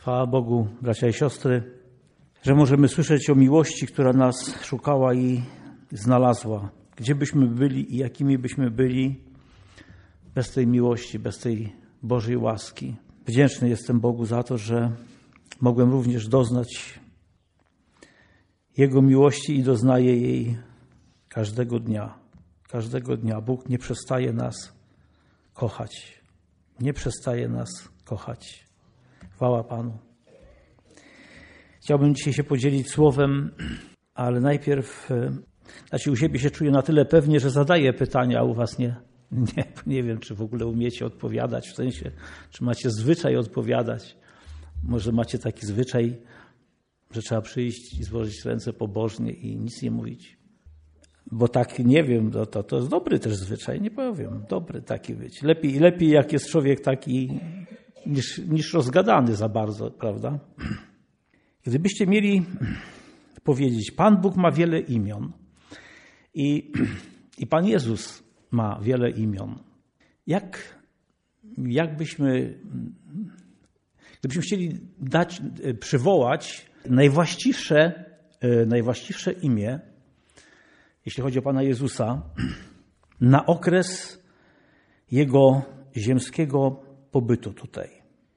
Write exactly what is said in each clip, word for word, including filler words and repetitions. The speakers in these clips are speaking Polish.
Chwała Bogu, bracia i siostry, że możemy słyszeć o miłości, która nas szukała i znalazła. Gdzie byśmy byli i jakimi byśmy byli bez tej miłości, bez tej Bożej łaski. Wdzięczny jestem Bogu za to, że mogłem również doznać Jego miłości i doznaję jej każdego dnia. Każdego dnia Bóg nie przestaje nas kochać. Nie przestaje nas kochać. Chwała Panu. Chciałbym dzisiaj się podzielić słowem, ale najpierw, znaczy u siebie się czuję na tyle pewnie, że zadaję pytania, a u was nie. Nie, nie wiem, czy w ogóle umiecie odpowiadać, w sensie, czy macie zwyczaj odpowiadać. Może macie taki zwyczaj, że trzeba przyjść i złożyć ręce pobożnie i nic nie mówić. Bo tak, nie wiem, to, to, to jest dobry też zwyczaj, nie powiem, dobry taki być. Lepiej, lepiej jak jest człowiek taki niż, niż rozgadany za bardzo, prawda? Gdybyście mieli powiedzieć, Pan Bóg ma wiele imion i, i Pan Jezus ma wiele imion. Jak, jak byśmy, gdybyśmy chcieli dać, przywołać najwłaściwsze, najwłaściwsze imię, jeśli chodzi o Pana Jezusa, na okres Jego ziemskiego pobytu tutaj.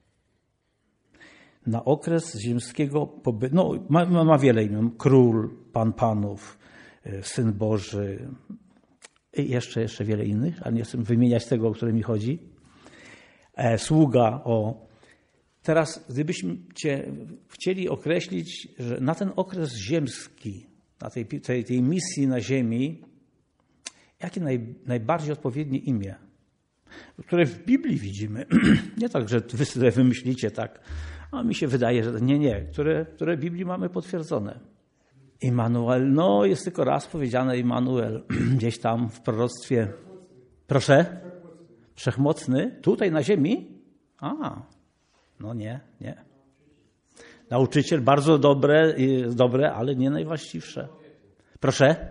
Na okres ziemskiego pobytu, no ma, ma wiele imion, Król, Pan Panów, Syn Boży, i jeszcze, jeszcze wiele innych, ale nie chcę wymieniać tego, o które mi chodzi. E, sługa, o. Teraz, gdybyśmy cię chcieli określić, że na ten okres ziemski, na tej, tej, tej misji na ziemi, jakie naj, najbardziej odpowiednie imię, które w Biblii widzimy, nie tak, że wy sobie wymyślicie tak, a mi się wydaje, że nie, nie, które, które w Biblii mamy potwierdzone. Immanuel, no jest tylko raz powiedziane Immanuel, gdzieś tam w proroctwie. Proszę? Wszechmocny? Tutaj na ziemi? A, no nie, nie. Nauczyciel, bardzo dobre, dobre, ale nie najwłaściwsze. Proszę?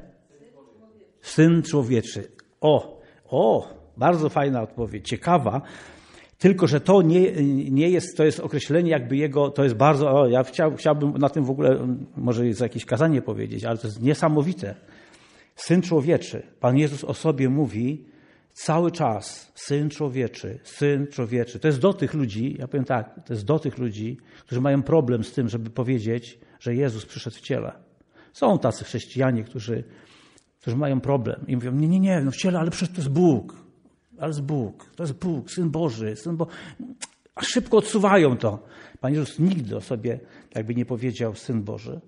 Syn człowieczy. O, o, bardzo fajna odpowiedź, ciekawa. Tylko, że to nie, nie jest, to jest określenie jakby jego, to jest bardzo, o, ja chciał, chciałbym na tym w ogóle, może jest jakieś kazanie powiedzieć, ale to jest niesamowite. Syn człowieczy. Pan Jezus o sobie mówi cały czas, Syn człowieczy, Syn człowieczy. To jest do tych ludzi, ja powiem tak, to jest do tych ludzi, którzy mają problem z tym, żeby powiedzieć, że Jezus przyszedł w ciele. Są tacy chrześcijanie, którzy, którzy mają problem i mówią, nie, nie, nie, no w ciele, ale przecież to jest Bóg. Ale jest Bóg, to jest Bóg, Syn Boży, Syn Bo... A szybko odsuwają to. Pan Jezus nigdy o sobie jakby nie powiedział Syn Boży,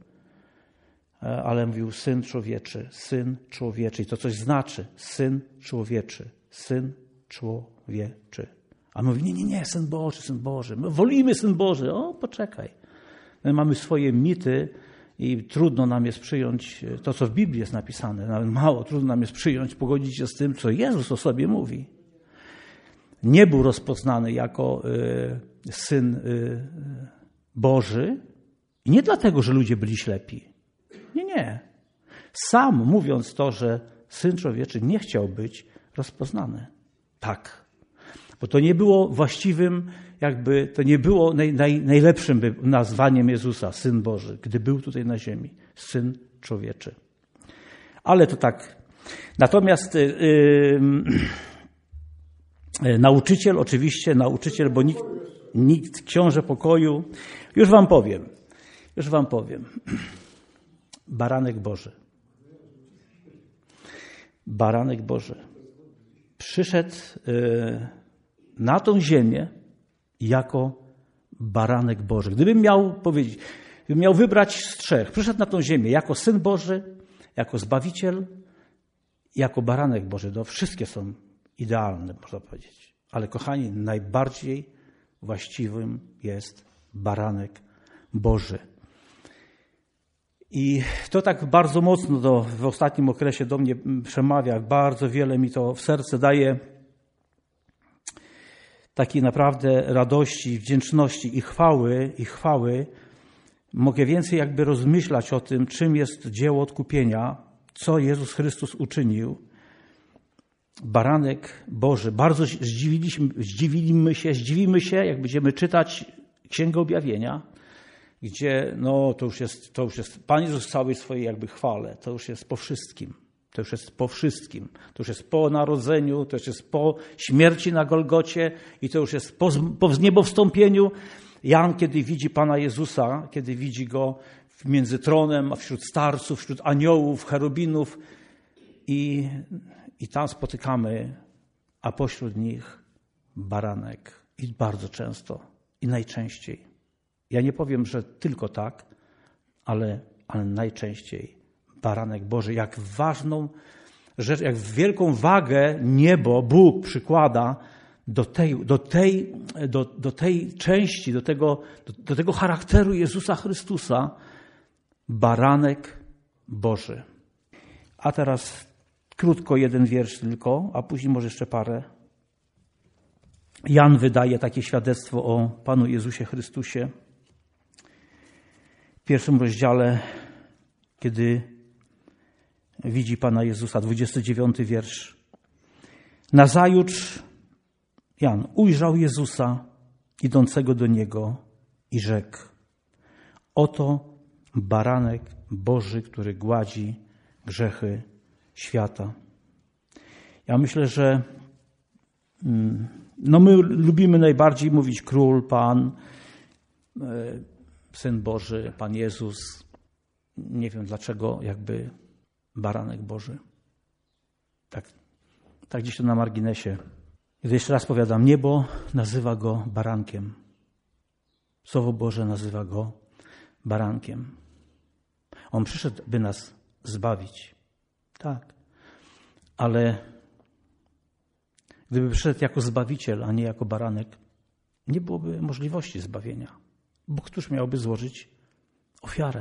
ale mówił Syn Człowieczy, Syn Człowieczy. I to coś znaczy, Syn Człowieczy, Syn Człowieczy. A mówi, nie, nie, nie, Syn Boży, Syn Boży. My wolimy Syn Boży. O, poczekaj. My mamy swoje mity i trudno nam jest przyjąć to, co w Biblii jest napisane. Nawet mało trudno nam jest przyjąć, pogodzić się z tym, co Jezus o sobie mówi. Nie był rozpoznany jako y, Syn y, Boży. I nie dlatego, że ludzie byli ślepi. Nie, nie. Sam mówiąc to, że Syn Człowieczy nie chciał być rozpoznany. Tak. Bo to nie było właściwym, jakby, to nie było naj, naj, najlepszym nazwaniem Jezusa, Syn Boży, gdy był tutaj na ziemi. Syn Człowieczy. Ale to tak. Natomiast yy, yy, nauczyciel, oczywiście nauczyciel, bo nikt, nikt, książę pokoju. Już wam powiem. Już wam powiem. Baranek Boży. Baranek Boży. Przyszedł yy, na tą ziemię jako baranek Boży. Gdybym miał powiedzieć, gdybym miał wybrać z trzech, przyszedł na tą ziemię jako Syn Boży, jako Zbawiciel, jako baranek Boży. No, wszystkie są idealne, można powiedzieć. Ale kochani, najbardziej właściwym jest baranek Boży. I to tak bardzo mocno do, w ostatnim okresie do mnie przemawia, bardzo wiele mi to w serce daje takiej naprawdę radości, wdzięczności i chwały, i chwały. Mogę więcej jakby rozmyślać o tym, czym jest dzieło odkupienia, co Jezus Chrystus uczynił. Baranek Boży. Bardzo zdziwiliśmy, zdziwiliśmy się, zdziwimy się, jak będziemy czytać Księgę Objawienia, gdzie no to już jest, to już jest Pan Jezus w całej swojej jakby chwale, to już jest po wszystkim. To już jest po wszystkim. To już jest po narodzeniu, to już jest po śmierci na Golgocie i to już jest po, po zniebowstąpieniu. Jan, kiedy widzi Pana Jezusa, kiedy widzi Go między tronem, a wśród starców, wśród aniołów, cherubinów i, i tam spotykamy, a pośród nich baranek. I bardzo często, i najczęściej. Ja nie powiem, że tylko tak, ale, ale najczęściej baranek Boży. Jak ważną rzecz, jak wielką wagę niebo Bóg przykłada do tej, do tej, do, do tej części, do tego, do, do tego charakteru Jezusa Chrystusa, baranek Boży. A teraz krótko jeden wiersz tylko, a później może jeszcze parę. Jan wydaje takie świadectwo o Panu Jezusie Chrystusie. W pierwszym rozdziale, kiedy widzi Pana Jezusa, dwudziesty dziewiąty wiersz. Nazajutrz Jan ujrzał Jezusa idącego do Niego i rzekł: oto baranek Boży, który gładzi grzechy świata. Ja myślę, że no my lubimy najbardziej mówić Król, Pan, Syn Boży, Pan Jezus. Nie wiem dlaczego jakby baranek Boży. Tak, tak gdzieś tu na marginesie. Gdy jeszcze raz powiadam, niebo nazywa Go barankiem. Słowo Boże nazywa Go barankiem. On przyszedł, by nas zbawić. Tak. Ale gdyby przyszedł jako Zbawiciel, a nie jako baranek, nie byłoby możliwości zbawienia. Bo któż miałby złożyć ofiarę?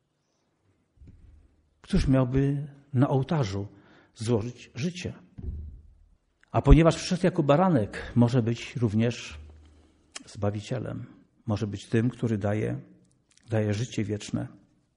Któż miałby na ołtarzu złożyć życie? A ponieważ przyszedł jako baranek, może być również Zbawicielem. Może być tym, który daje, daje życie wieczne.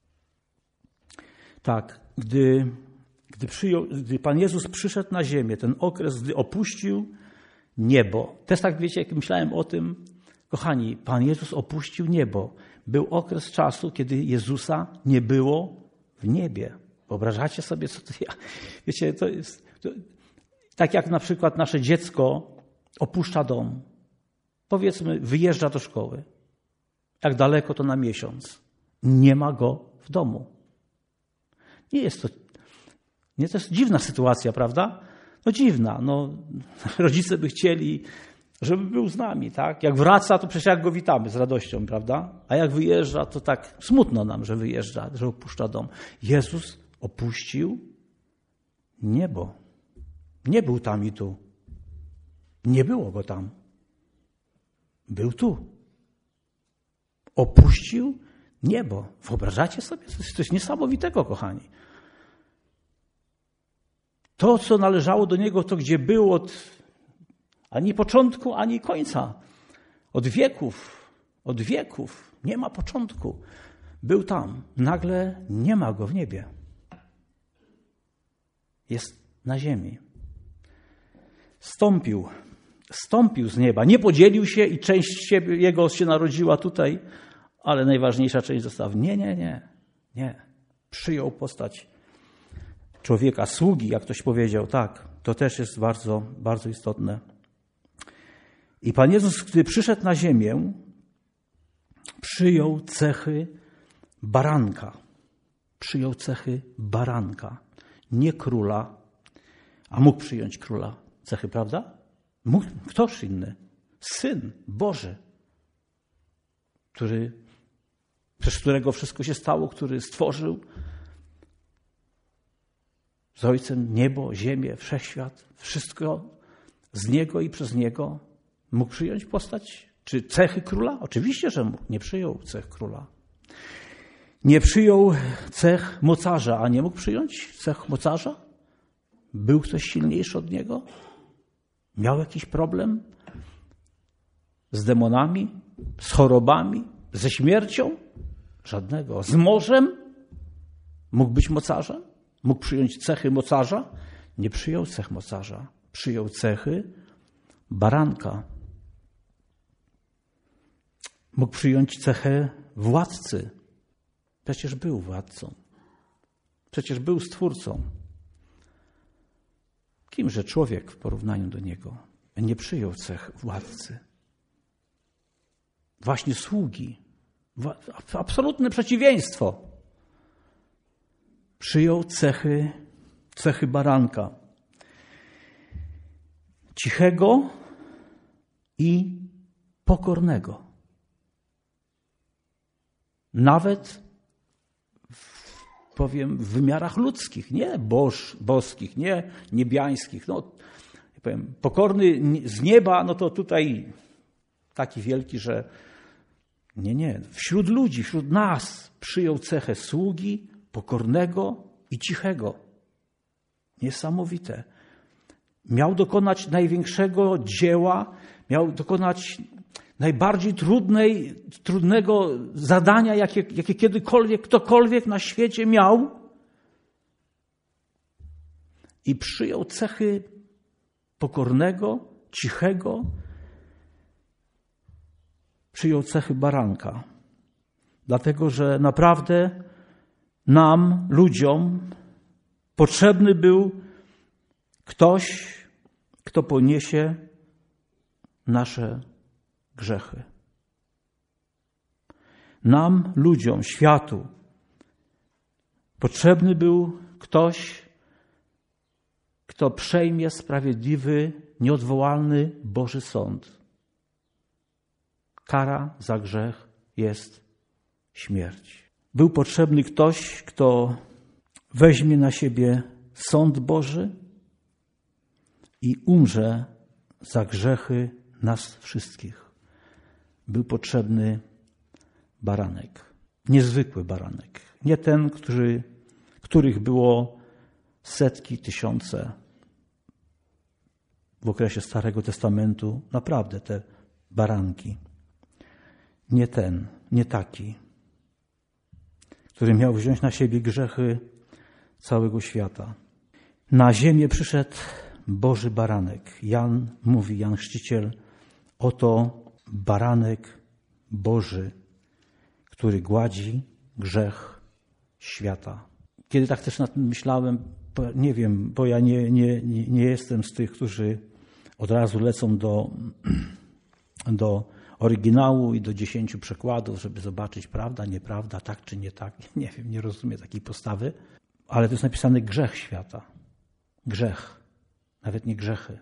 Tak, gdy, gdy, przyjął, gdy Pan Jezus przyszedł na ziemię, ten okres, gdy opuścił niebo. Też tak wiecie, jak myślałem o tym, kochani, Pan Jezus opuścił niebo. Był okres czasu, kiedy Jezusa nie było w niebie. Wyobrażacie sobie, co to ja... Wiecie, to jest... To, tak jak na przykład nasze dziecko opuszcza dom. Powiedzmy, wyjeżdża do szkoły. Jak daleko, to na miesiąc. Nie ma go w domu. Nie jest to... Nie, to jest dziwna sytuacja, prawda? No dziwna. No, rodzice by chcieli, żeby był z nami, tak? Jak wraca, to przecież jak go witamy z radością, prawda? A jak wyjeżdża, to tak smutno nam, że wyjeżdża, że opuszcza dom. Jezus opuścił niebo. Nie był tam i tu. Nie było go tam. Był tu. Opuścił niebo. Wyobrażacie sobie? To jest coś niesamowitego, kochani. To, co należało do Niego, to gdzie był od ani początku, ani końca. Od wieków. Od wieków. Nie ma początku. Był tam. Nagle nie ma Go w niebie. Jest na ziemi. Stąpił. Stąpił z nieba. Nie podzielił się i część siebie, Jego się narodziła tutaj, ale najważniejsza część została. Nie, nie, nie. Nie. Przyjął postać człowieka, sługi, jak ktoś powiedział. Tak, to też jest bardzo, bardzo istotne. I Pan Jezus, gdy przyszedł na ziemię, przyjął cechy baranka. Przyjął cechy baranka. Nie króla, a mógł przyjąć króla cechy, prawda? Mógł, ktoś inny. Syn Boży, który, przez którego wszystko się stało, który stworzył z Ojcem niebo, ziemię, wszechświat, wszystko z Niego i przez Niego. Mógł przyjąć postać czy cechy króla? Oczywiście, że mógł. Nie przyjął cech króla. Nie przyjął cech mocarza, a nie mógł przyjąć cech mocarza? Był ktoś silniejszy od niego? Miał jakiś problem z demonami, z chorobami, ze śmiercią? Żadnego. Z morzem? Mógł być mocarzem? Mógł przyjąć cechy mocarza? Nie przyjął cech mocarza. Przyjął cechy baranka. Mógł przyjąć cechę władcy. Przecież był władcą. Przecież był stwórcą. Kimże człowiek w porównaniu do niego? Nie przyjął cech władcy. Właśnie sługi. Absolutne przeciwieństwo. Przyjął cechy, cechy baranka. Cichego i pokornego. Nawet w, powiem w wymiarach ludzkich, nie boż, boskich, nie niebiańskich. No, powiem, pokorny z nieba, no to tutaj taki wielki, że nie, nie. Wśród ludzi, wśród nas przyjął cechę sługi, pokornego i cichego. Niesamowite. Miał dokonać największego dzieła, miał dokonać najbardziej trudnej, trudnego zadania, jakie, jakie kiedykolwiek ktokolwiek na świecie miał. I przyjął cechy pokornego, cichego, przyjął cechy baranka. Dlatego, że naprawdę nam, ludziom, potrzebny był ktoś, kto poniesie nasze grzechy. Nam, ludziom, światu, potrzebny był ktoś, kto przejmie sprawiedliwy, nieodwołalny Boży sąd. Kara za grzech jest śmierć. Był potrzebny ktoś, kto weźmie na siebie sąd Boży i umrze za grzechy nas wszystkich. Był potrzebny baranek. Niezwykły baranek. Nie ten, który, których było setki, tysiące w okresie Starego Testamentu. Naprawdę te baranki. Nie ten, nie taki, który miał wziąć na siebie grzechy całego świata. Na ziemię przyszedł Boży baranek. Jan mówi, Jan Chrzciciel, oto baranek Boży, który gładzi grzech świata. Kiedy tak też nad tym myślałem, nie wiem, bo ja nie, nie, nie jestem z tych, którzy od razu lecą do, do oryginału i do dziesięciu przekładów, żeby zobaczyć prawda, nieprawda, tak czy nie tak. Nie wiem, nie rozumiem takiej postawy. Ale to jest napisane grzech świata. Grzech. Nawet nie grzechy.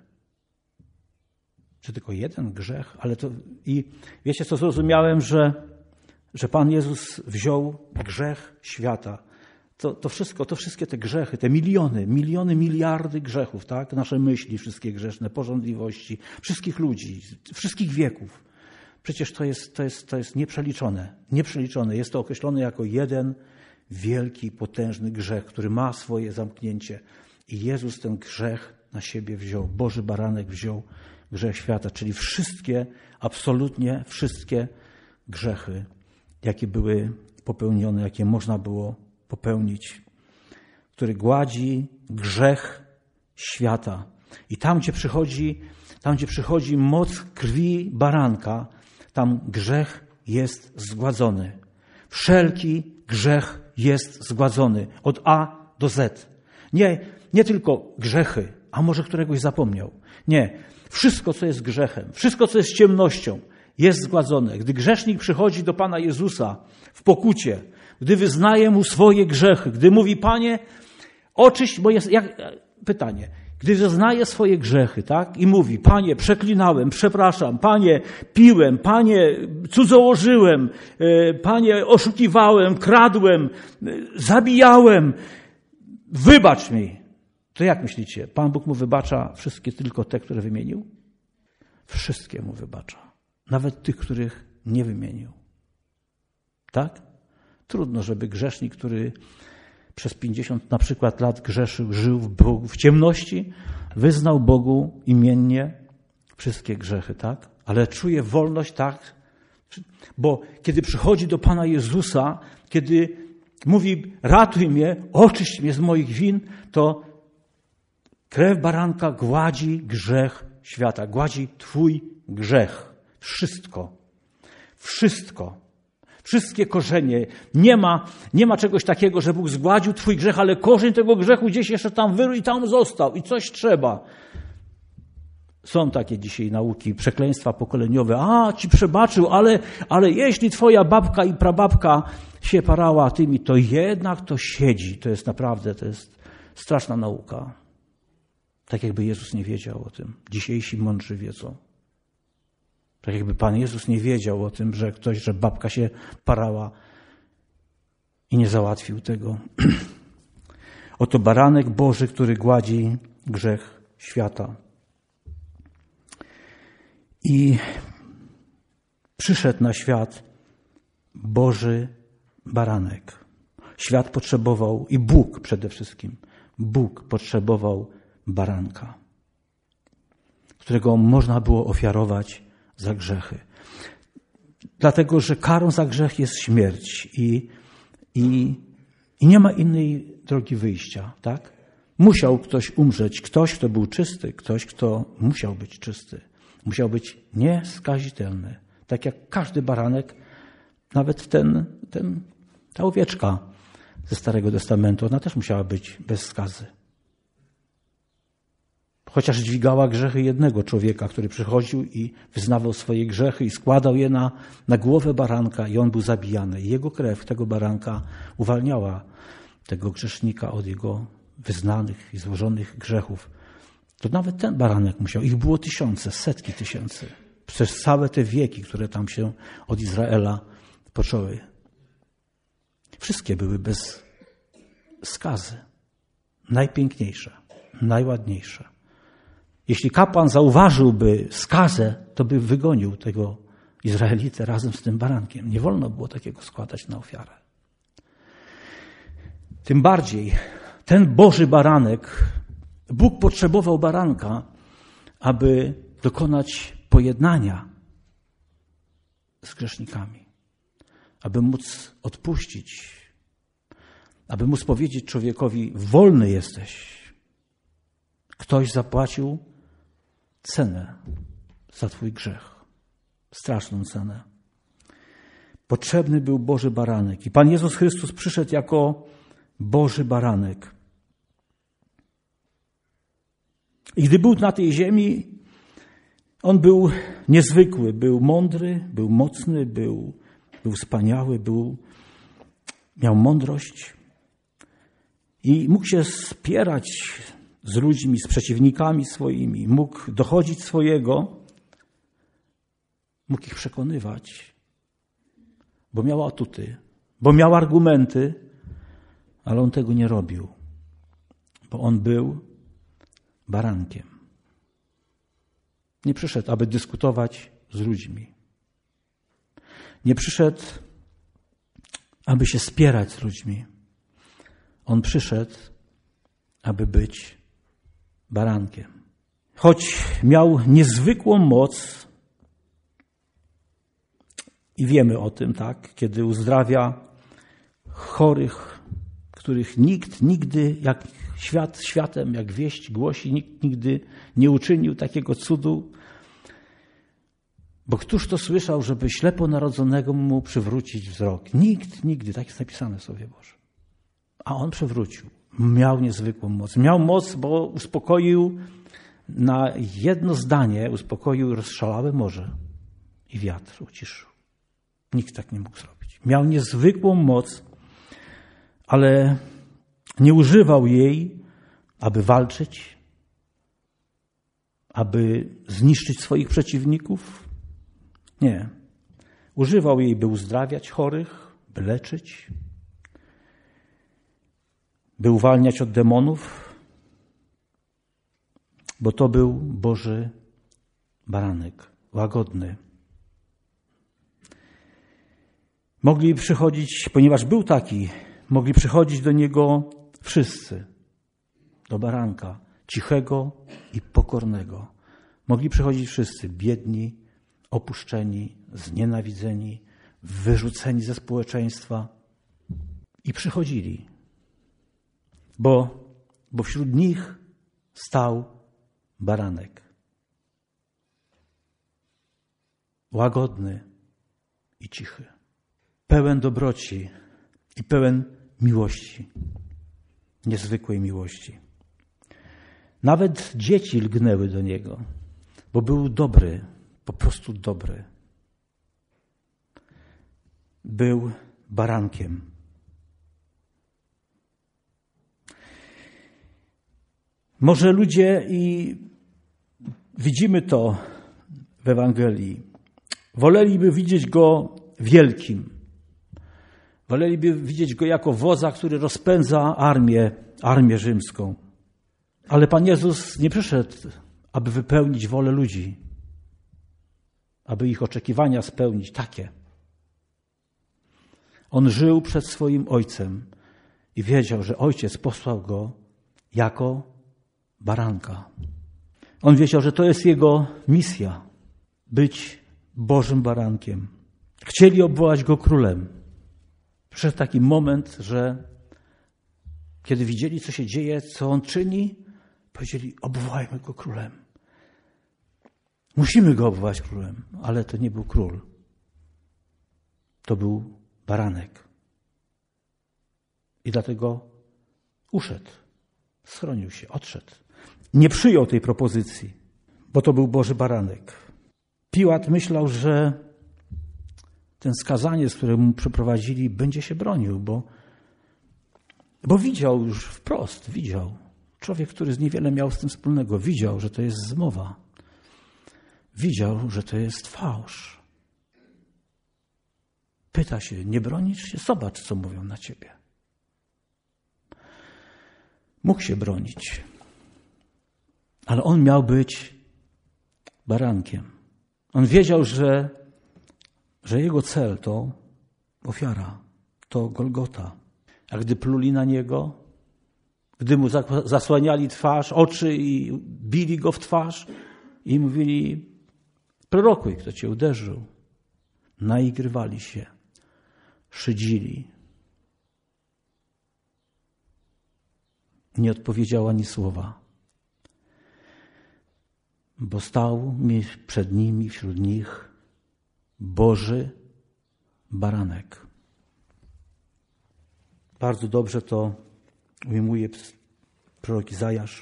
Czy tylko jeden grzech? Ale to i wiecie co, zrozumiałem, że, że Pan Jezus wziął grzech świata. To, to wszystko, to wszystkie te grzechy, te miliony, miliony, miliardy grzechów, tak? Nasze myśli, wszystkie grzeszne, pożądliwości, wszystkich ludzi, wszystkich wieków. Przecież to jest, to jest, to jest nieprzeliczone. Nieprzeliczone. Jest to określone jako jeden wielki, potężny grzech, który ma swoje zamknięcie. I Jezus ten grzech na siebie wziął. Boży baranek wziął grzech świata, czyli wszystkie, absolutnie wszystkie grzechy, jakie były popełnione, jakie można było popełnić, który gładzi grzech świata. I tam, gdzie przychodzi, tam, gdzie przychodzi moc krwi baranka, tam grzech jest zgładzony. Wszelki grzech jest zgładzony. Od A do Z. Nie, nie tylko grzechy, a może któregoś zapomniał. Nie. Wszystko, co jest grzechem, wszystko, co jest ciemnością, jest zgładzone. Gdy grzesznik przychodzi do Pana Jezusa w pokucie, gdy wyznaje Mu swoje grzechy, gdy mówi, Panie, oczyść moje... Jak, pytanie. Gdy wyznaje swoje grzechy, tak? I mówi, Panie, przeklinałem, przepraszam, Panie, piłem, Panie, cudzołożyłem, Panie, oszukiwałem, kradłem, zabijałem, wybacz mi. To jak myślicie? Pan Bóg mu wybacza wszystkie tylko te, które wymienił? Wszystkie mu wybacza. Nawet tych, których nie wymienił. Tak? Trudno, żeby grzesznik, który przez pięćdziesiąt na przykład lat grzeszył, żył w Bogu, w ciemności, wyznał Bogu imiennie wszystkie grzechy, tak? Ale czuje wolność, tak? Bo kiedy przychodzi do Pana Jezusa, kiedy mówi, ratuj mnie, oczyść mnie z moich win, to krew baranka gładzi grzech świata, gładzi Twój grzech. Wszystko. Wszystko. Wszystkie korzenie. Nie ma, nie ma czegoś takiego, że Bóg zgładził twój grzech, ale korzeń tego grzechu gdzieś jeszcze tam wyrósł i tam został. I coś trzeba. Są takie dzisiaj nauki, przekleństwa pokoleniowe. A, ci przebaczył, ale, ale jeśli twoja babka i prababka się parała tymi, to jednak to siedzi. To jest naprawdę, to jest straszna nauka. Tak jakby Jezus nie wiedział o tym. Dzisiejsi mądrzy wiedzą. Tak jakby Pan Jezus nie wiedział o tym, że ktoś, że babka się parała i nie załatwił tego. Oto baranek Boży, który gładzi grzech świata. I przyszedł na świat Boży baranek. Świat potrzebował, i Bóg przede wszystkim, Bóg potrzebował baranka, którego można było ofiarować za grzechy. Dlatego, że karą za grzech jest śmierć i, i, i nie ma innej drogi wyjścia, tak? Musiał ktoś umrzeć, ktoś, kto był czysty, ktoś, kto musiał być czysty. Musiał być nieskazitelny. Tak jak każdy baranek, nawet ten, ten, ta owieczka ze Starego Testamentu, ona też musiała być bez skazy. Chociaż dźwigała grzechy jednego człowieka, który przychodził i wyznawał swoje grzechy i składał je na, na głowę baranka i on był zabijany. I jego krew tego baranka uwalniała tego grzesznika od jego wyznanych i złożonych grzechów. To nawet ten baranek musiał. Ich było tysiące, setki tysięcy. Przez całe te wieki, które tam się od Izraela poczęły. Wszystkie były bez skazy. Najpiękniejsze, najładniejsze. Jeśli kapłan zauważyłby skazę, to by wygonił tego Izraelitę razem z tym barankiem. Nie wolno było takiego składać na ofiarę. Tym bardziej ten Boży baranek, Bóg potrzebował baranka, aby dokonać pojednania z grzesznikami, aby móc odpuścić, aby móc powiedzieć człowiekowi: wolny jesteś. Ktoś zapłacił cenę za twój grzech. Straszną cenę. Potrzebny był Boży baranek. I Pan Jezus Chrystus przyszedł jako Boży baranek. I gdy był na tej ziemi, On był niezwykły, był mądry, był mocny, był, był wspaniały, był, miał mądrość i mógł się spierać z ludźmi, z przeciwnikami swoimi, mógł dochodzić swojego, mógł ich przekonywać, bo miał atuty, bo miał argumenty, ale on tego nie robił, bo on był barankiem. Nie przyszedł, aby dyskutować z ludźmi. Nie przyszedł, aby się spierać z ludźmi. On przyszedł, aby być barankiem. Choć miał niezwykłą moc i wiemy o tym, tak, kiedy uzdrawia chorych, których nikt nigdy, jak świat światem, jak wieść głosi, nikt nigdy nie uczynił takiego cudu. Bo któż to słyszał, żeby ślepo narodzonego mu przywrócić wzrok? Nikt, nigdy. Tak jest napisane w Słowie Bożym. A on przywrócił. Miał niezwykłą moc. Miał moc, bo uspokoił na jedno zdanie, uspokoił rozszalałe morze i wiatr uciszył. Nikt tak nie mógł zrobić. Miał niezwykłą moc, ale nie używał jej, aby walczyć, aby zniszczyć swoich przeciwników. Nie. Używał jej, by uzdrawiać chorych, by leczyć, by uwalniać od demonów, bo to był Boży baranek, łagodny. Mogli przychodzić, ponieważ był taki, mogli przychodzić do Niego wszyscy, do baranka, cichego i pokornego. Mogli przychodzić wszyscy, biedni, opuszczeni, znienawidzeni, wyrzuceni ze społeczeństwa. I przychodzili, bo, bo wśród nich stał baranek. Łagodny i cichy. Pełen dobroci i pełen miłości. Niezwykłej miłości. Nawet dzieci lgnęły do Niego, bo był dobry, po prostu dobry. Był barankiem. Może ludzie, i widzimy to w Ewangelii, woleliby widzieć Go wielkim. Woleliby widzieć Go jako wodza, który rozpędza armię, armię rzymską. Ale Pan Jezus nie przyszedł, aby wypełnić wolę ludzi, aby ich oczekiwania spełnić, takie. On żył przed swoim Ojcem i wiedział, że Ojciec posłał Go jako baranka. On wiedział, że to jest Jego misja, być Bożym barankiem. Chcieli obwołać Go królem. Przyszedł taki moment, że kiedy widzieli, co się dzieje, co On czyni, powiedzieli, obwołajmy Go królem. Musimy Go obwołać królem, ale to nie był król. To był baranek. I dlatego uszedł, schronił się, odszedł. Nie przyjął tej propozycji, bo to był Boży baranek. Piłat myślał, że ten skazaniec, które mu przeprowadzili, będzie się bronił, bo, bo widział już wprost, widział. Człowiek, który z niewiele miał z tym wspólnego, widział, że to jest zmowa. Widział, że to jest fałsz. Pyta się, nie bronisz się? Zobacz, co mówią na ciebie. Mógł się bronić, ale on miał być barankiem. On wiedział, że, że jego cel to ofiara, to Golgota. A gdy pluli na niego, gdy mu zasłaniali twarz, oczy i bili go w twarz i mówili, prorokuj, kto cię uderzył. Naigrywali się, szydzili. Nie odpowiedział ani słowa, bo stał przed nimi, wśród nich Boży baranek. Bardzo dobrze to ujmuje prorok Izajasz.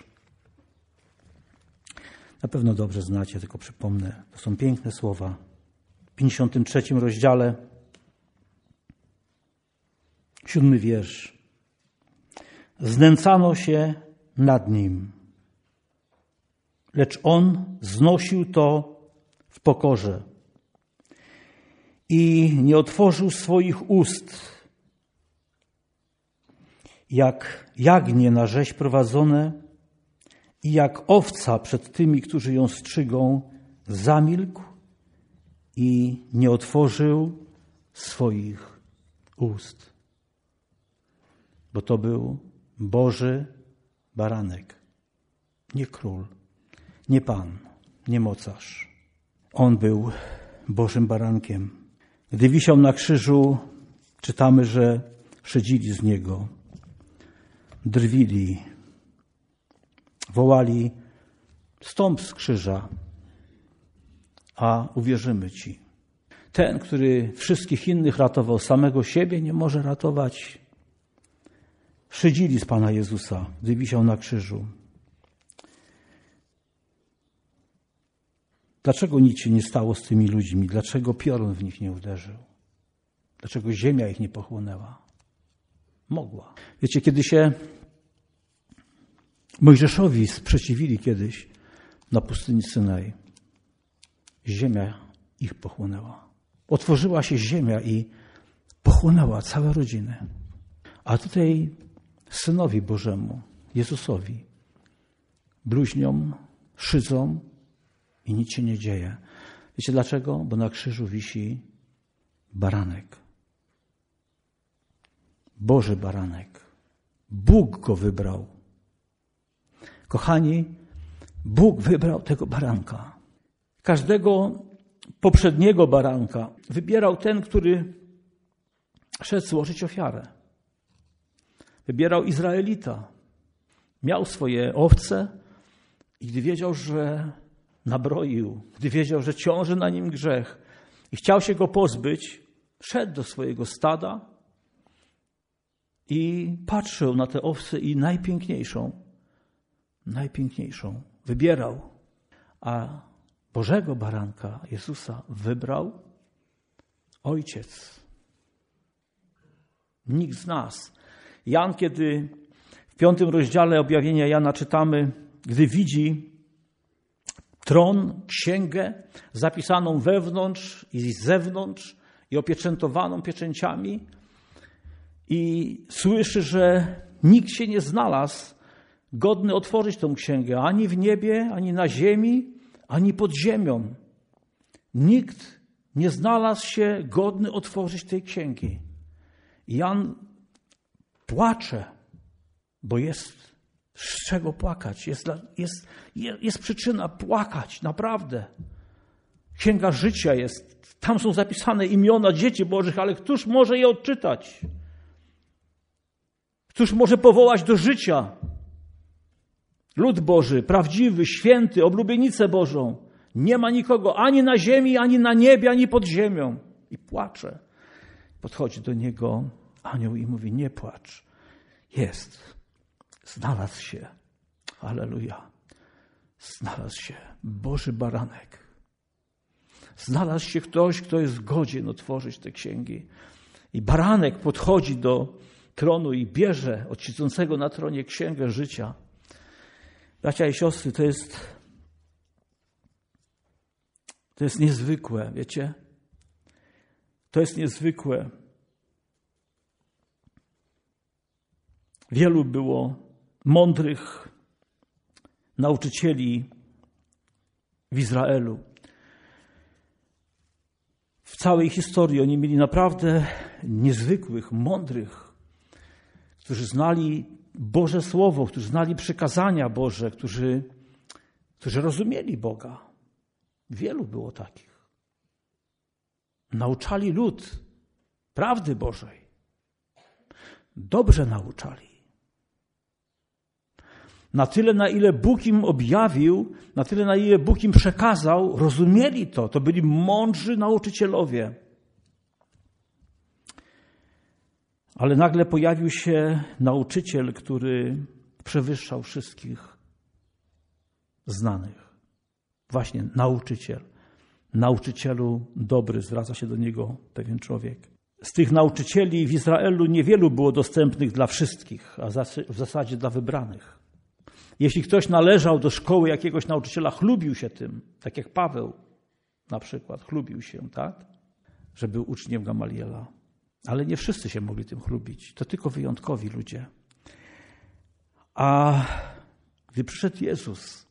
Na pewno dobrze znacie, tylko przypomnę. To są piękne słowa. W pięćdziesiątym trzecim rozdziale, siódmy wiersz. Znęcano się nad nim, lecz on znosił to w pokorze i nie otworzył swoich ust. Jak jagnię na rzeź prowadzone i jak owca przed tymi, którzy ją strzygą, zamilkł i nie otworzył swoich ust. Bo to był Boży baranek, nie król, nie pan, nie mocarz. On był Bożym barankiem. Gdy wisiał na krzyżu, czytamy, że szydzili z niego, drwili, wołali, stąp z krzyża, a uwierzymy Ci. Ten, który wszystkich innych ratował, samego siebie nie może ratować. Szydzili z Pana Jezusa, gdy wisiał na krzyżu. Dlaczego nic się nie stało z tymi ludźmi? Dlaczego piorun w nich nie uderzył? Dlaczego ziemia ich nie pochłonęła? Mogła. Wiecie, kiedy się Mojżeszowi sprzeciwili kiedyś na pustyni Synaj, ziemia ich pochłonęła. Otworzyła się ziemia i pochłonęła całe rodziny. A tutaj Synowi Bożemu, Jezusowi, bluźnią, szydzą i nic się nie dzieje. Wiecie dlaczego? Bo na krzyżu wisi baranek. Boży baranek. Bóg go wybrał. Kochani, Bóg wybrał tego baranka. Każdego poprzedniego baranka wybierał ten, który szedł złożyć ofiarę. Wybierał Izraelita. Miał swoje owce i gdy wiedział, że nabroił, gdy wiedział, że ciąży na nim grzech i chciał się go pozbyć, Szedł do swojego stada i patrzył na te owce i najpiękniejszą, najpiękniejszą wybierał. A Bożego baranka Jezusa wybrał Ojciec. Nikt z nas. Jan, kiedy w piątym rozdziale objawienia Jana czytamy, gdy widzi tron, księgę zapisaną wewnątrz i z zewnątrz i opieczętowaną pieczęciami i słyszy, że nikt się nie znalazł godny otworzyć tę księgę ani w niebie, ani na ziemi, ani pod ziemią. Nikt nie znalazł się godny otworzyć tej księgi. Jan płacze, bo jest z czego płakać. Jest, jest, jest przyczyna płakać, naprawdę. Księga życia jest. Tam są zapisane imiona dzieci Bożych, ale któż może je odczytać? Któż może powołać do życia? Lud Boży, prawdziwy, święty, oblubienicę Bożą. Nie ma nikogo ani na ziemi, ani na niebie, ani pod ziemią. I płacze. Podchodzi do niego anioł i mówi, nie płacz. Jest. Znalazł się. Alleluja. Znalazł się Boży baranek. Znalazł się ktoś, kto jest godzien otworzyć te księgi. I baranek podchodzi do tronu i bierze od siedzącego na tronie księgę życia. Bracia i siostry, to jest, to jest niezwykłe, wiecie? To jest niezwykłe. Wielu było mądrych nauczycieli w Izraelu. W całej historii oni mieli naprawdę niezwykłych, mądrych, którzy znali Boże Słowo, którzy znali przykazania Boże, którzy, którzy rozumieli Boga. Wielu było takich. Nauczali lud prawdy Bożej. Dobrze nauczali. Na tyle, na ile Bóg im objawił, na tyle, na ile Bóg im przekazał, rozumieli to. To byli mądrzy nauczycielowie. Ale nagle pojawił się nauczyciel, który przewyższał wszystkich znanych. Właśnie nauczyciel. Nauczycielu dobry, zwraca się do niego pewien człowiek. Z tych nauczycieli w Izraelu niewielu było dostępnych dla wszystkich, a w zasadzie dla wybranych. Jeśli ktoś należał do szkoły jakiegoś nauczyciela, chlubił się tym, tak jak Paweł na przykład chlubił się, tak, że był uczniem Gamaliela. Ale nie wszyscy się mogli tym chlubić. To tylko wyjątkowi ludzie. A gdy przyszedł Jezus,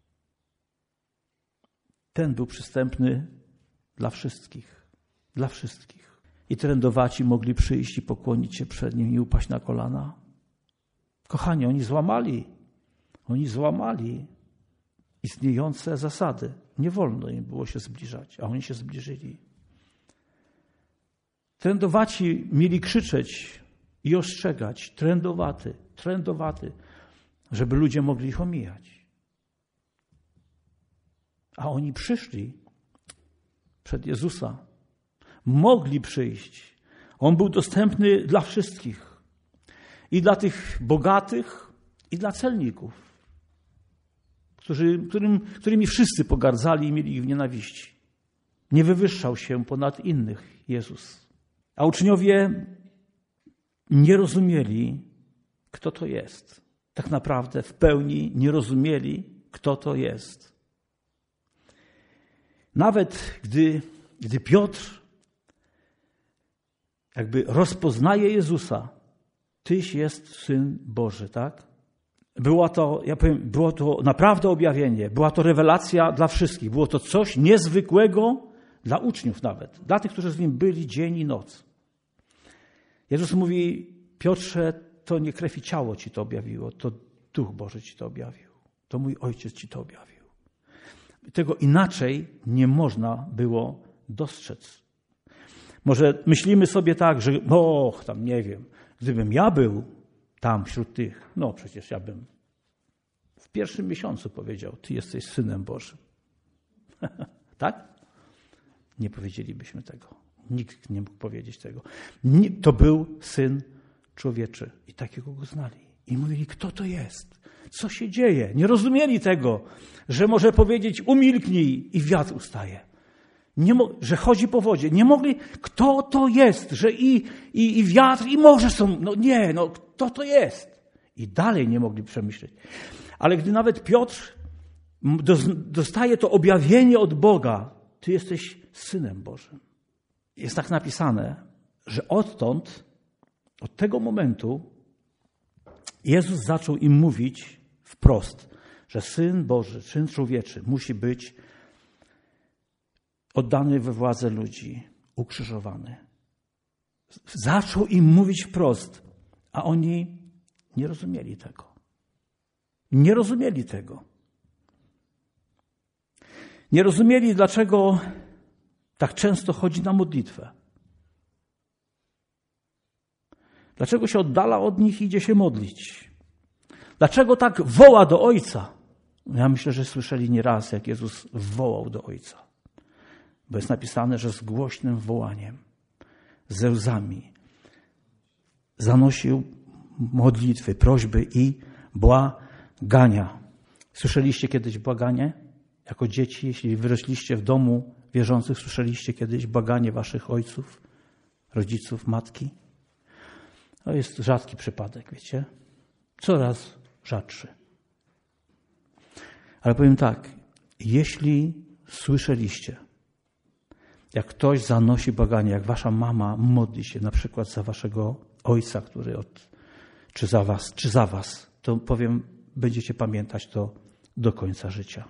ten był przystępny dla wszystkich. Dla wszystkich. I trędowaci mogli przyjść i pokłonić się przed Nim i upaść na kolana. Kochani, oni złamali. Oni złamali istniejące zasady. Nie wolno im było się zbliżać, a oni się zbliżyli. Trędowaci mieli krzyczeć i ostrzegać. Trędowaty, trędowaty, żeby ludzie mogli ich omijać. A oni przyszli przed Jezusa. Mogli przyjść. On był dostępny dla wszystkich. I dla tych bogatych, i dla celników, którzy, którym, którymi wszyscy pogardzali i mieli ich w nienawiści. Nie wywyższał się ponad innych Jezus. A uczniowie nie rozumieli, kto to jest. Tak naprawdę w pełni nie rozumieli, kto to jest. Nawet gdy, gdy Piotr jakby rozpoznaje Jezusa, Tyś jest Syn Boży, tak? Było to, ja powiem, było to naprawdę objawienie, była to rewelacja dla wszystkich. Było to coś niezwykłego dla uczniów nawet, dla tych, którzy z Nim byli dzień i noc. Jezus mówi, Piotrze, to nie krew i ciało Ci to objawiło, to Duch Boży Ci to objawił. To mój Ojciec Ci to objawił. Tego inaczej nie można było dostrzec. Może myślimy sobie tak, że och, tam nie wiem, gdybym ja był tam wśród tych, no przecież ja bym w pierwszym miesiącu powiedział, Ty jesteś Synem Bożym. Tak? Nie powiedzielibyśmy tego. Nikt nie mógł powiedzieć tego. Nie, to był Syn Człowieczy. I takiego go znali. I mówili, kto to jest? Co się dzieje? Nie rozumieli tego, że może powiedzieć umilknij i wiatr ustaje. Nie mo- że chodzi po wodzie. Nie mogli, kto to jest? Że i, i, i wiatr, i morze są. No nie, no kto to jest? I dalej nie mogli przemyśleć. Ale gdy nawet Piotr dostaje to objawienie od Boga, ty jesteś Synem Bożym. Jest tak napisane, że odtąd, od tego momentu Jezus zaczął im mówić wprost, że Syn Boży, Syn Człowieczy musi być oddany we władzę ludzi, ukrzyżowany. Zaczął im mówić wprost, a oni nie rozumieli tego. Nie rozumieli tego. Nie rozumieli, dlaczego tak często chodzi na modlitwę. Dlaczego się oddala od nich i idzie się modlić? Dlaczego tak woła do Ojca? Ja myślę, że słyszeli nieraz, jak Jezus wołał do Ojca. Bo jest napisane, że z głośnym wołaniem, ze łzami zanosił modlitwy, prośby i błagania. Słyszeliście kiedyś błaganie? Jako dzieci, jeśli wyrośliście w domu wierzących, słyszeliście kiedyś błaganie waszych ojców, rodziców, matki? To jest rzadki przypadek, wiecie? Coraz rzadszy. Ale powiem tak, jeśli słyszeliście, jak ktoś zanosi błaganie, jak wasza mama modli się na przykład za waszego ojca, który od, czy za was, czy za was, to powiem, będziecie pamiętać to do końca życia.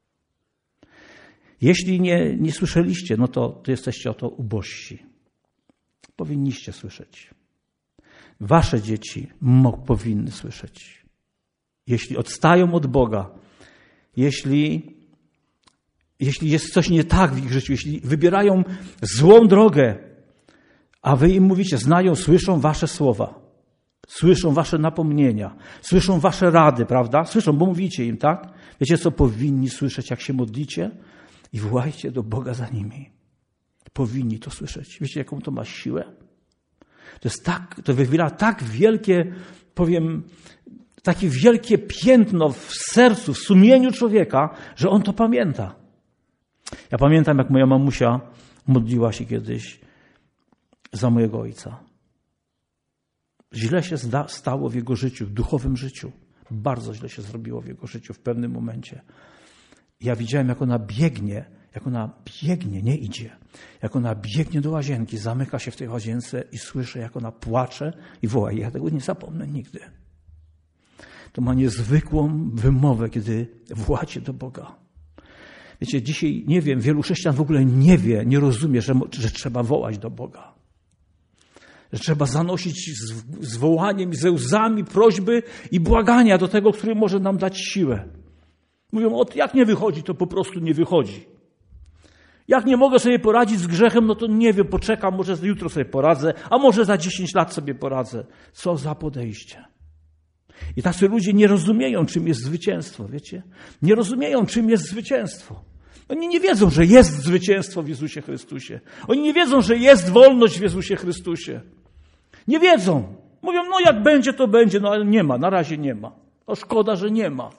Jeśli nie, nie słyszeliście, no to, to jesteście o to ubożsi. Powinniście słyszeć. Wasze dzieci mo, powinny słyszeć. Jeśli odstają od Boga, jeśli, jeśli jest coś nie tak w ich życiu, jeśli wybierają złą drogę, a wy im mówicie, znają, słyszą wasze słowa, słyszą wasze napomnienia, słyszą wasze rady, prawda? Słyszą, bo mówicie im, tak? Wiecie, co powinni słyszeć, jak się modlicie? I wołajcie do Boga za nimi. Powinni to słyszeć. Wiecie, jaką to ma siłę? To jest tak, to wywiera tak wielkie, powiem, takie wielkie piętno w sercu, w sumieniu człowieka, że on to pamięta. Ja pamiętam, jak moja mamusia modliła się kiedyś za mojego ojca. Źle się stało w jego życiu, w duchowym życiu. Bardzo źle się zrobiło w jego życiu w pewnym momencie. Ja widziałem, jak ona biegnie, jak ona biegnie, nie idzie. Jak ona biegnie do łazienki, zamyka się w tej łazience i słyszę, jak ona płacze i woła. Ja tego nie zapomnę nigdy. To ma niezwykłą wymowę, kiedy wołacie do Boga. Wiecie, dzisiaj, nie wiem, wielu chrześcijan w ogóle nie wie, nie rozumie, że, że trzeba wołać do Boga. Że trzeba zanosić z, z wołaniem i ze łzami prośby i błagania do tego, który może nam dać siłę. Mówią, o, jak nie wychodzi, to po prostu nie wychodzi. Jak nie mogę sobie poradzić z grzechem, no to nie wiem, poczekam, może jutro sobie poradzę, a może za dziesięć lat sobie poradzę. Co za podejście. I tacy ludzie nie rozumieją, czym jest zwycięstwo, wiecie? Nie rozumieją, czym jest zwycięstwo. Oni nie wiedzą, że jest zwycięstwo w Jezusie Chrystusie. Oni nie wiedzą, że jest wolność w Jezusie Chrystusie. Nie wiedzą. Mówią, no jak będzie, to będzie, no ale nie ma, na razie nie ma. To szkoda, że nie ma.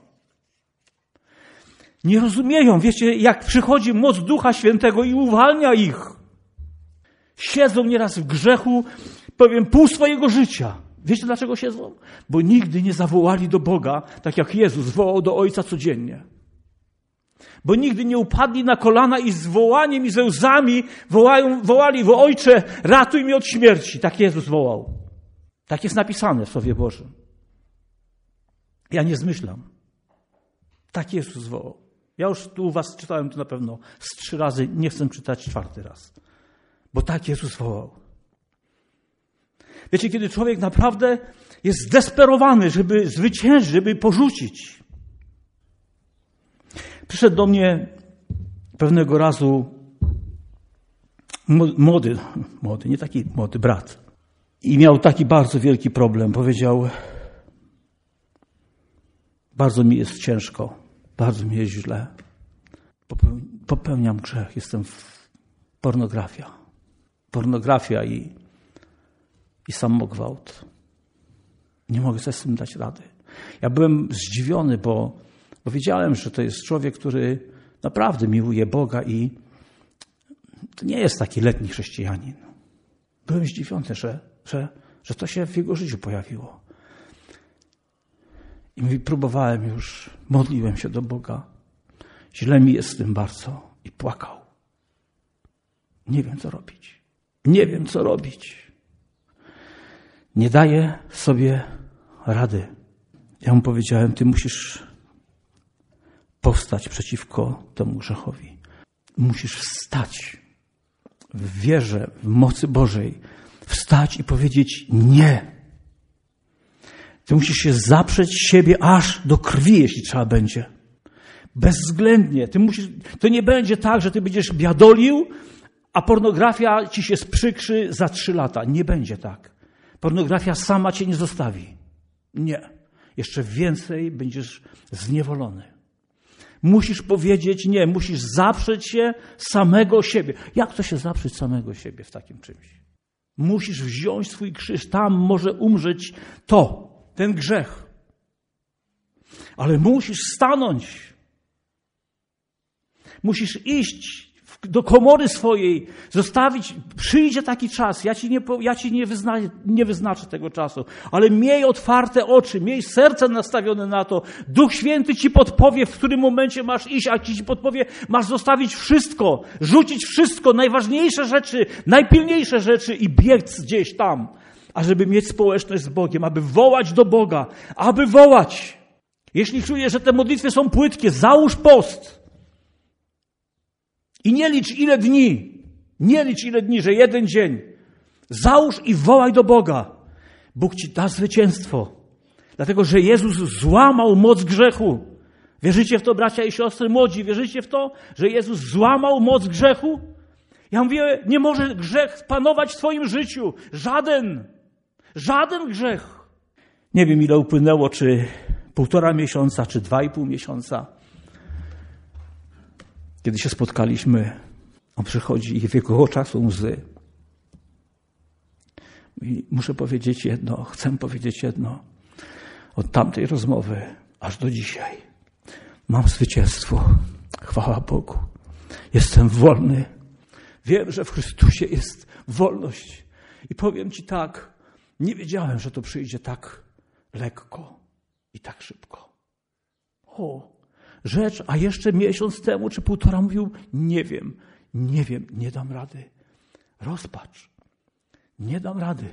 Nie rozumieją, wiecie, jak przychodzi moc Ducha Świętego i uwalnia ich. Siedzą nieraz w grzechu, powiem, pół swojego życia. Wiecie, dlaczego siedzą? Bo nigdy nie zawołali do Boga, tak jak Jezus wołał do Ojca codziennie. Bo nigdy nie upadli na kolana i z wołaniem i ze łzami wołają, wołali, wo Ojcze, ratuj mnie od śmierci. Tak Jezus wołał. Tak jest napisane w Słowie Bożym. Ja nie zmyślam. Tak Jezus wołał. Ja już tu u was czytałem to na pewno z trzy razy, nie chcę czytać czwarty raz. Bo tak Jezus wołał. Wiecie, kiedy człowiek naprawdę jest zdesperowany, żeby zwyciężyć, żeby porzucić. Przyszedł do mnie pewnego razu młody, młody, nie taki młody brat. I miał taki bardzo wielki problem. Powiedział, bardzo mi jest ciężko, bardzo mi jest źle. Popełniam grzech, jestem w pornografia. pornografia i, i samogwałt. Nie mogę sobie z tym dać rady. Ja byłem zdziwiony, bo, bo wiedziałem, że to jest człowiek, który naprawdę miłuje Boga i to nie jest taki letni chrześcijanin. Byłem zdziwiony, że, że, że to się w jego życiu pojawiło. I próbowałem już, modliłem się do Boga. Źle mi jest z tym bardzo. I płakał. Nie wiem, co robić. Nie wiem, co robić. Nie daję sobie rady. Ja mu powiedziałem, ty musisz powstać przeciwko temu grzechowi. Musisz wstać w wierze, w mocy Bożej. Wstać i powiedzieć nie. Ty musisz się zaprzeć siebie aż do krwi, jeśli trzeba będzie. Bezwzględnie. Ty musisz, to nie będzie tak, że ty będziesz biadolił, a pornografia ci się sprzykrzy za trzy lata. Nie będzie tak. Pornografia sama cię nie zostawi. Nie. Jeszcze więcej będziesz zniewolony. Musisz powiedzieć nie. Musisz zaprzeć się samego siebie. Jak to się zaprzeć samego siebie w takim czymś? Musisz wziąć swój krzyż. Tam może umrzeć to, ten grzech. Ale musisz stanąć. Musisz iść do komory swojej, zostawić, przyjdzie taki czas, ja ci nie, ja ci nie, wyzna, nie wyznaczę tego czasu, ale miej otwarte oczy, miej serce nastawione na to. Duch Święty ci podpowie, w którym momencie masz iść, a ci podpowie, masz zostawić wszystko, rzucić wszystko, najważniejsze rzeczy, najpilniejsze rzeczy i biec gdzieś tam, ażeby mieć społeczność z Bogiem, aby wołać do Boga, aby wołać. Jeśli czujesz, że te modlitwy są płytkie, załóż post. I nie licz ile dni, nie licz ile dni, że jeden dzień. Załóż i wołaj do Boga. Bóg ci da zwycięstwo. Dlatego, że Jezus złamał moc grzechu. Wierzycie w to, bracia i siostry młodzi? Wierzycie w to, że Jezus złamał moc grzechu? Ja mówię, nie może grzech panować w twoim życiu. Żaden. Żaden grzech. Nie wiem, ile upłynęło, czy półtora miesiąca, czy dwa i pół miesiąca. Kiedy się spotkaliśmy, on przychodzi i w jego oczach są łzy. I muszę powiedzieć jedno, chcę powiedzieć jedno. Od tamtej rozmowy aż do dzisiaj mam zwycięstwo. Chwała Bogu. Jestem wolny. Wiem, że w Chrystusie jest wolność. I powiem ci tak, nie wiedziałem, że to przyjdzie tak lekko i tak szybko. O, rzecz, a jeszcze miesiąc temu czy półtora mówił, nie wiem, nie wiem, nie dam rady. Rozpacz. Nie dam rady.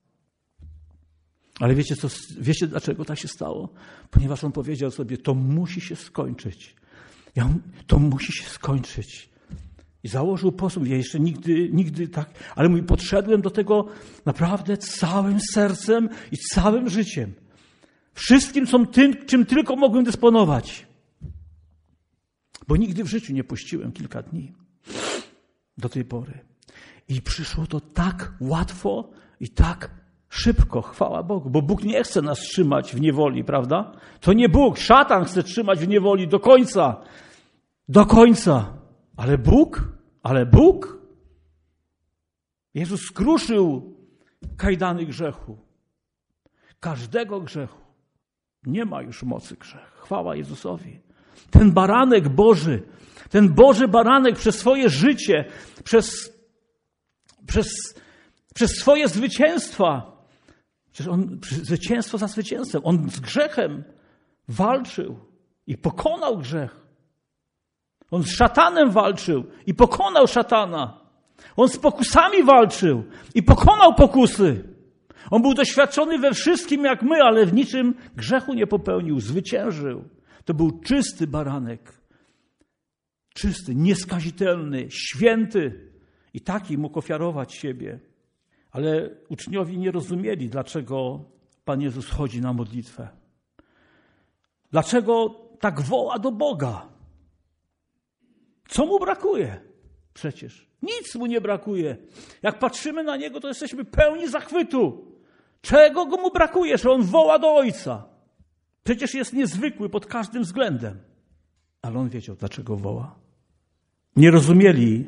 Ale wiecie, co, wiecie dlaczego tak się stało? Ponieważ on powiedział sobie, to musi się skończyć. Ja, to musi się skończyć. I założył posąg. Ja jeszcze nigdy, nigdy tak, ale mój podszedłem do tego naprawdę całym sercem i całym życiem. Wszystkim, co tym, czym tylko mogłem dysponować. Bo nigdy w życiu nie puściłem kilka dni. Do tej pory. I przyszło to tak łatwo i tak szybko, chwała Bogu, bo Bóg nie chce nas trzymać w niewoli, prawda? To nie Bóg, szatan chce trzymać w niewoli do końca. Do końca. Ale Bóg, ale Bóg, Jezus skruszył kajdany grzechu. Każdego grzechu. Nie ma już mocy grzechu. Chwała Jezusowi. Ten baranek Boży, ten Boży baranek przez swoje życie, przez, przez, przez swoje zwycięstwa, przecież on, zwycięstwo za zwycięstwem, on z grzechem walczył i pokonał grzech. On z szatanem walczył i pokonał szatana. On z pokusami walczył i pokonał pokusy. On był doświadczony we wszystkim jak my, ale w niczym grzechu nie popełnił, zwyciężył. To był czysty baranek. Czysty, nieskazitelny, święty. I taki mógł ofiarować siebie. Ale uczniowie nie rozumieli, dlaczego Pan Jezus chodzi na modlitwę. Dlaczego tak woła do Boga. Co mu brakuje? Przecież nic mu nie brakuje. Jak patrzymy na Niego, to jesteśmy pełni zachwytu. Czego go mu brakuje, że On woła do Ojca? Przecież jest niezwykły pod każdym względem. Ale On wiedział, dlaczego woła. Nie rozumieli,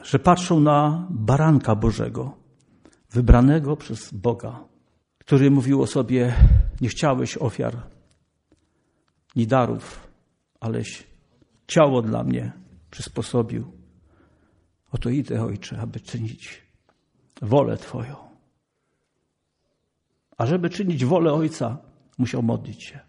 że patrzą na baranka Bożego, wybranego przez Boga, który mówił o sobie: nie chciałeś ofiar, ni darów, aleś ciało dla mnie przysposobił. Oto idę, Ojcze, aby czynić wolę Twoją. A żeby czynić wolę Ojca, musiał modlić się.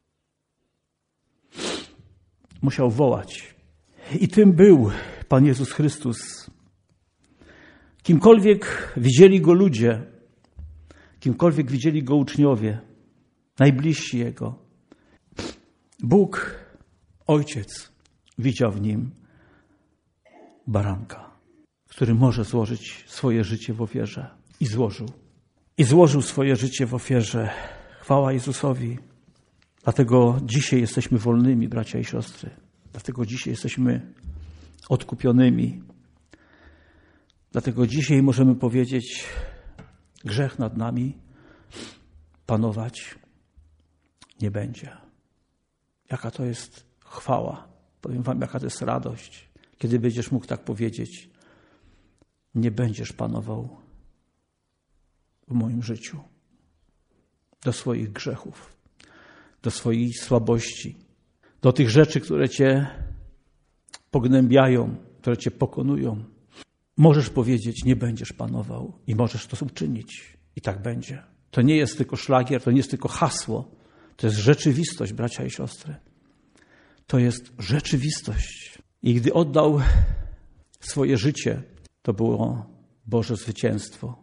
Musiał wołać. I tym był Pan Jezus Chrystus. Kimkolwiek widzieli Go ludzie, kimkolwiek widzieli Go uczniowie, najbliżsi Jego, Bóg, Ojciec, widział w Nim baranka, który może złożyć swoje życie w ofierze. I złożył. I złożył swoje życie w ofierze. Chwała Jezusowi. Dlatego dzisiaj jesteśmy wolnymi, bracia i siostry. Dlatego dzisiaj jesteśmy odkupionymi. Dlatego dzisiaj możemy powiedzieć: grzech nad nami panować nie będzie. Jaka to jest chwała. Powiem wam, jaka to jest radość, kiedy będziesz mógł tak powiedzieć: nie będziesz panował w moim życiu. Do swoich grzechów, do swojej słabości, do tych rzeczy, które cię pognębiają, które cię pokonują. Możesz powiedzieć: nie będziesz panował i możesz to uczynić. I tak będzie. To nie jest tylko szlagier, to nie jest tylko hasło. To jest rzeczywistość, bracia i siostry. To jest rzeczywistość. I gdy oddał swoje życie, to było Boże zwycięstwo.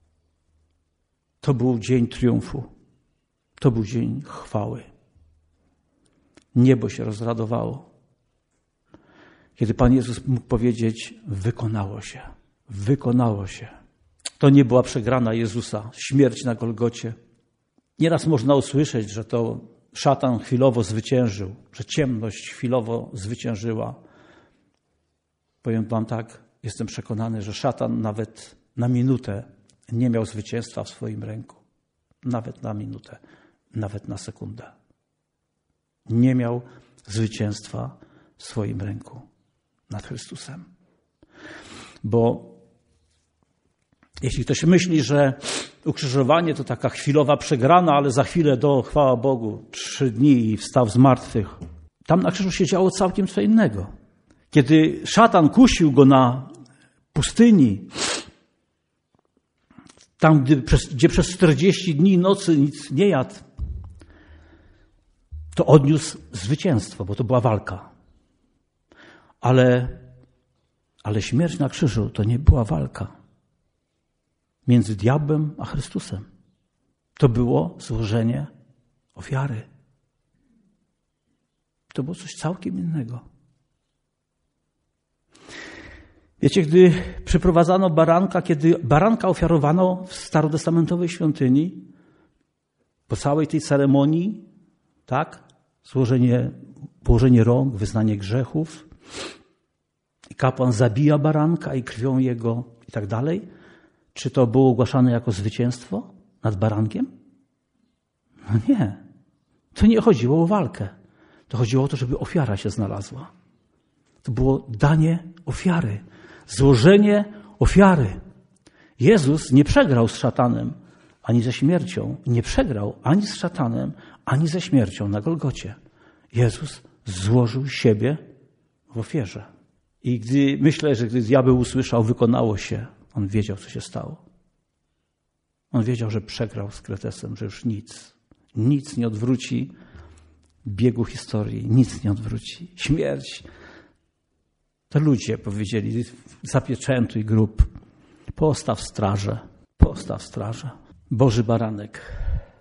To był dzień triumfu. To był dzień chwały. Niebo się rozradowało. Kiedy Pan Jezus mógł powiedzieć: wykonało się. Wykonało się. To nie była przegrana Jezusa. Śmierć na Golgocie. Nieraz można usłyszeć, że to szatan chwilowo zwyciężył, że ciemność chwilowo zwyciężyła. Powiem wam tak, jestem przekonany, że szatan nawet na minutę nie miał zwycięstwa w swoim ręku. Nawet na minutę, nawet na sekundę. Nie miał zwycięstwa w swoim ręku nad Chrystusem. Bo jeśli ktoś myśli, że ukrzyżowanie to taka chwilowa przegrana, ale za chwilę do, chwała Bogu, trzy dni i wstał z martwych. Tam na krzyżu się działo całkiem co innego. Kiedy szatan kusił go na pustyni, tam gdzie przez, gdzie przez czterdzieści dni i nocy nic nie jadł, to odniósł zwycięstwo, bo to była walka. Ale, ale śmierć na krzyżu to nie była walka między diabłem a Chrystusem. To było złożenie ofiary. To było coś całkiem innego. Wiecie, gdy przyprowadzano baranka, kiedy baranka ofiarowano w starotestamentowej świątyni, po całej tej ceremonii, tak, złożenie, położenie rąk, wyznanie grzechów, i kapłan zabija baranka i krwią jego i tak dalej. Czy to było ogłaszane jako zwycięstwo nad barankiem? No nie. To nie chodziło o walkę. To chodziło o to, żeby ofiara się znalazła. To było danie ofiary. Złożenie ofiary. Jezus nie przegrał z szatanem ani ze śmiercią. Nie przegrał ani z szatanem, ani ze śmiercią na Golgocie. Jezus złożył siebie w ofierze. I gdy myślę, że gdy diabeł usłyszał, wykonało się, on wiedział, co się stało. On wiedział, że przegrał z Kretesem, że już nic, nic nie odwróci biegu historii, nic nie odwróci. Śmierć. To ludzie powiedzieli: zapieczętuj grób, postaw strażę, postaw strażę. Boży baranek.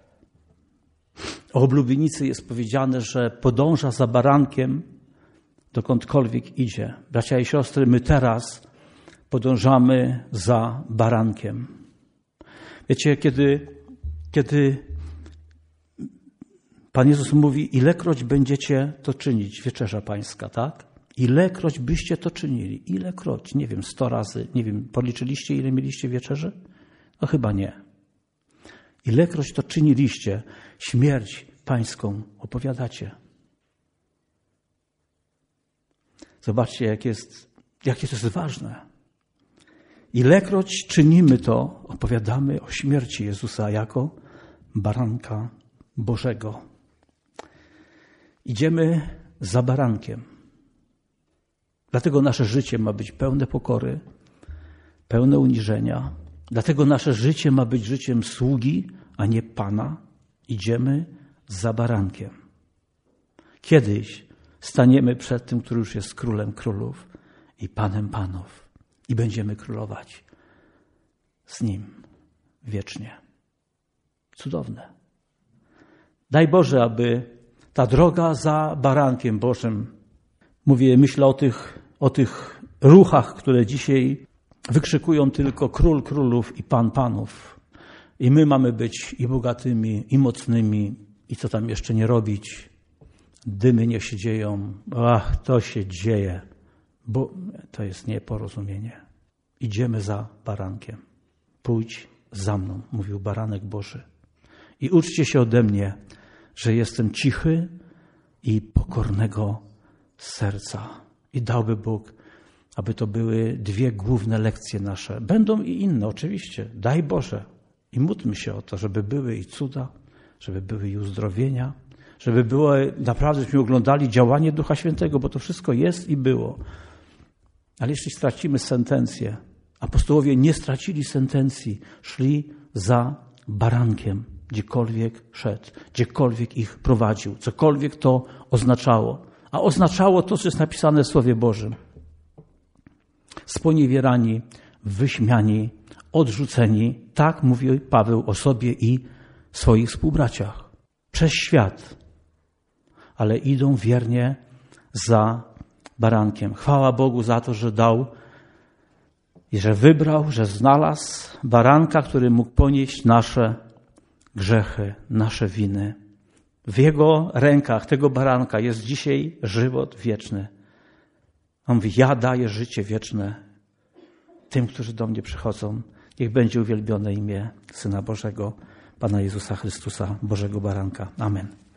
O oblubienicy jest powiedziane, że podąża za barankiem, dokądkolwiek idzie. Bracia i siostry, my teraz podążamy za barankiem. Wiecie, kiedy, kiedy Pan Jezus mówi: ilekroć będziecie to czynić, wieczerza pańska, tak? Ilekroć byście to czynili, ilekroć, nie wiem, sto razy, nie wiem, policzyliście, ile mieliście wieczerzy? No chyba nie. Ilekroć to czyniliście, śmierć pańską opowiadacie. Zobaczcie, jak jest, jakie to jest ważne. ilekroć czynimy to, opowiadamy o śmierci Jezusa jako baranka Bożego. Idziemy za barankiem. Dlatego nasze życie ma być pełne pokory, pełne uniżenia. Dlatego nasze życie ma być życiem sługi, a nie Pana. Idziemy za barankiem. Kiedyś staniemy przed tym, który już jest królem królów i Panem panów. I będziemy królować z Nim wiecznie. Cudowne. Daj Boże, aby ta droga za barankiem Bożym, mówię, myślę o tych, o tych ruchach, które dzisiaj wykrzykują tylko Król Królów i Pan Panów. I my mamy być i bogatymi, i mocnymi, i co tam jeszcze nie robić. Dymy niech się dzieją. Ach, to się dzieje, bo to jest nieporozumienie. Idziemy za barankiem. Pójdź za mną, mówił baranek Boży. I uczcie się ode mnie, że jestem cichy i pokornego serca. I dałby Bóg, aby to były dwie główne lekcje nasze. Będą i inne, oczywiście. Daj Boże. I módlmy się o to, żeby były i cuda, żeby były i uzdrowienia, żeby było naprawdę, żebyśmy oglądali działanie Ducha Świętego, bo to wszystko jest i było. Ale jeśli stracimy sentencję, apostołowie nie stracili sentencji, szli za barankiem, gdziekolwiek szedł, gdziekolwiek ich prowadził, cokolwiek to oznaczało. A oznaczało to, co jest napisane w Słowie Bożym. Sponiewierani, wyśmiani, odrzuceni, tak mówi Paweł o sobie i swoich współbraciach. Przez świat, ale idą wiernie za barankiem. Chwała Bogu za to, że dał i że wybrał, że znalazł baranka, który mógł ponieść nasze grzechy, nasze winy. W Jego rękach tego baranka jest dzisiaj żywot wieczny. On mówi, ja daję życie wieczne tym, którzy do mnie przychodzą. Niech będzie uwielbione imię Syna Bożego, Pana Jezusa Chrystusa, Bożego Baranka. Amen.